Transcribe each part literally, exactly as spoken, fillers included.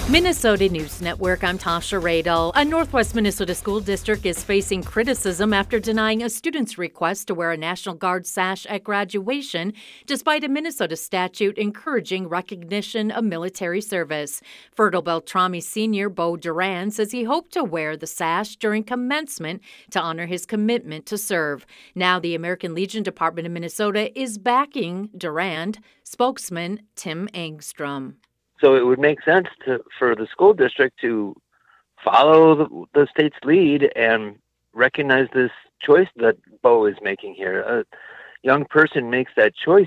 Minnesota News Network, I'm Tasha Radel. A Northwest Minnesota school district is facing criticism after denying a student's request to wear a National Guard sash at graduation, despite a Minnesota statute encouraging recognition of military service. Fertile Beltrami senior Bo Duran says he hoped to wear the sash during commencement to honor his commitment to serve. Now the American Legion Department of Minnesota is backing Duran. Spokesman Tim Engstrom. So it would make sense to, for the school district to follow the, the state's lead and recognize this choice that Bo is making here. A young person makes that choice.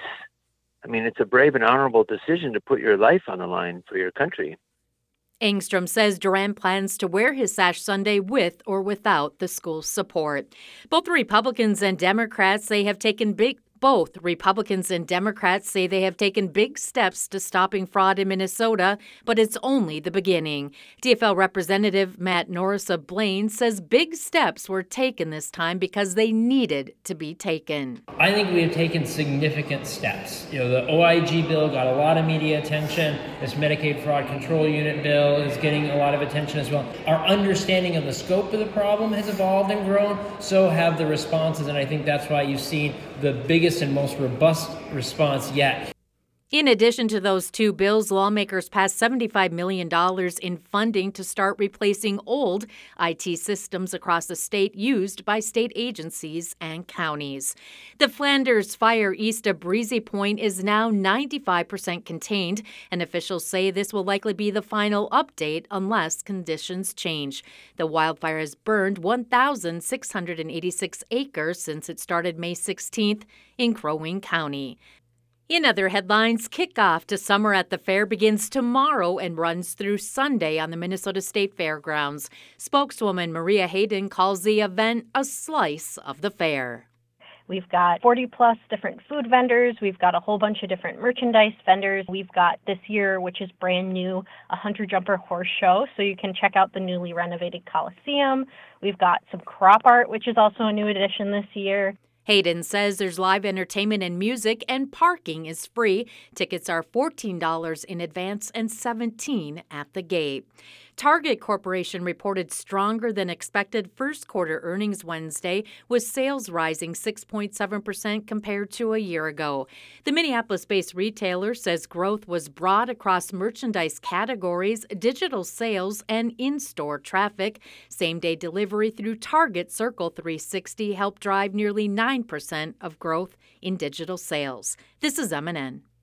I mean, it's a brave and honorable decision to put your life on the line for your country. Engstrom says Duran plans to wear his sash Sunday with or without the school's support. Both Republicans and Democrats say have taken big Both Republicans and Democrats say they have taken big steps to stopping fraud in Minnesota, but it's only the beginning. D F L Representative Matt Norris of Blaine says big steps were taken this time because they needed to be taken. I think we have taken significant steps. You know, the O I G bill got a lot of media attention. This Medicaid Fraud Control Unit bill is getting a lot of attention as well. Our understanding of the scope of the problem has evolved and grown. So have the responses, and I think that's why you've seen the biggest and most robust response yet. In addition to those two bills, lawmakers passed seventy-five million dollars in funding to start replacing old I T systems across the state used by state agencies and counties. The Flanders fire east of Breezy Point is now ninety-five percent contained, and officials say this will likely be the final update unless conditions change. The wildfire has burned one thousand six hundred eighty-six acres since it started May sixteenth in Crow Wing County. In other headlines, kickoff to Summer at the Fair begins tomorrow and runs through Sunday on the Minnesota State Fairgrounds. Spokeswoman Maria Hayden calls the event a slice of the fair. We've got forty plus different food vendors. We've got a whole bunch of different merchandise vendors. We've got this year, which is brand new, a Hunter Jumper Horse Show. So you can check out the newly renovated Coliseum. We've got some crop art, which is also a new addition this year. Hayden says there's live entertainment and music, and parking is free. Tickets are fourteen dollars in advance and seventeen dollars at the gate. Target Corporation reported stronger than expected first quarter earnings Wednesday, with sales rising six point seven percent compared to a year ago. The Minneapolis-based retailer says growth was broad across merchandise categories, digital sales, and in-store traffic. Same-day delivery through Target Circle three sixty helped drive nearly nine percent of growth in digital sales. This is M N N.